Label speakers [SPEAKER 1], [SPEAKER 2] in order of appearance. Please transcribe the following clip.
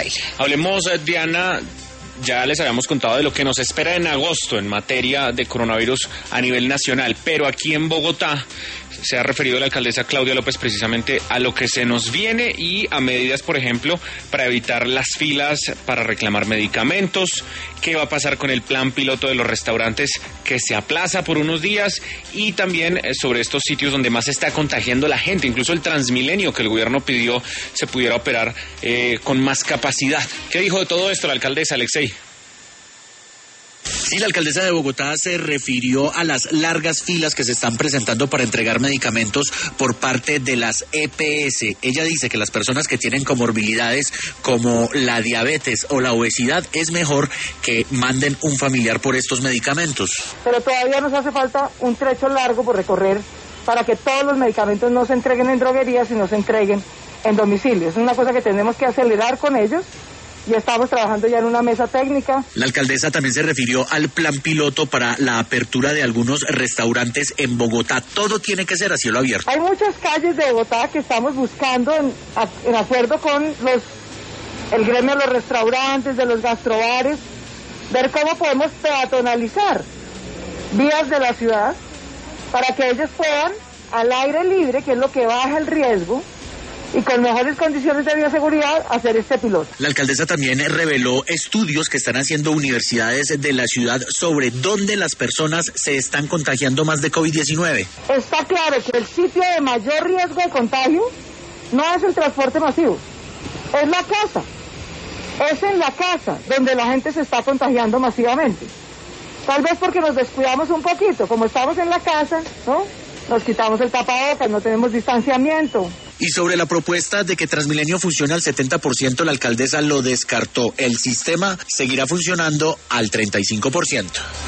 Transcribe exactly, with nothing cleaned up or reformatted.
[SPEAKER 1] Hablemos, Diana. Ya les habíamos contado de lo que nos espera en agosto en materia de coronavirus a nivel nacional, pero aquí en Bogotá se ha referido la alcaldesa Claudia López precisamente a lo que se nos viene y a medidas, por ejemplo, para evitar las filas para reclamar medicamentos, qué va a pasar con el plan piloto de los restaurantes que se aplaza por unos días y también sobre estos sitios donde más se está contagiando la gente, incluso el Transmilenio que el gobierno pidió se pudiera operar eh, con más capacidad. ¿Qué dijo de todo esto la alcaldesa, Alexei?
[SPEAKER 2] Sí, la alcaldesa de Bogotá se refirió a las largas filas que se están presentando para entregar medicamentos por parte de las E P S. Ella dice que las personas que tienen comorbilidades como la diabetes o la obesidad es mejor que manden un familiar por estos medicamentos.
[SPEAKER 3] Pero todavía nos hace falta un trecho largo por recorrer para que todos los medicamentos no se entreguen en droguerías, sino se entreguen en domicilios. Es una cosa que tenemos que acelerar con ellos. Y estamos trabajando ya en una mesa técnica.
[SPEAKER 2] La alcaldesa también se refirió al plan piloto para la apertura de algunos restaurantes en Bogotá. Todo tiene que ser a cielo abierto.
[SPEAKER 3] Hay muchas calles de Bogotá que estamos buscando en, en acuerdo con los el gremio de los restaurantes, de los gastrobares, ver cómo podemos peatonalizar vías de la ciudad para que ellos puedan, al aire libre, que es lo que baja el riesgo, y con mejores condiciones de bioseguridad hacer este piloto.
[SPEAKER 2] La alcaldesa también reveló estudios que están haciendo universidades de la ciudad sobre dónde las personas se están contagiando más de COVID diecinueve.
[SPEAKER 3] Está claro que el sitio de mayor riesgo de contagio no es el transporte masivo, es la casa. Es en la casa donde la gente se está contagiando masivamente. Tal vez porque nos descuidamos un poquito, como estamos en la casa, ¿no? Nos quitamos el tapabocas, no tenemos distanciamiento.
[SPEAKER 2] Y sobre la propuesta de que Transmilenio funcione al setenta por ciento, la alcaldesa lo descartó. El sistema seguirá funcionando al treinta y cinco por ciento.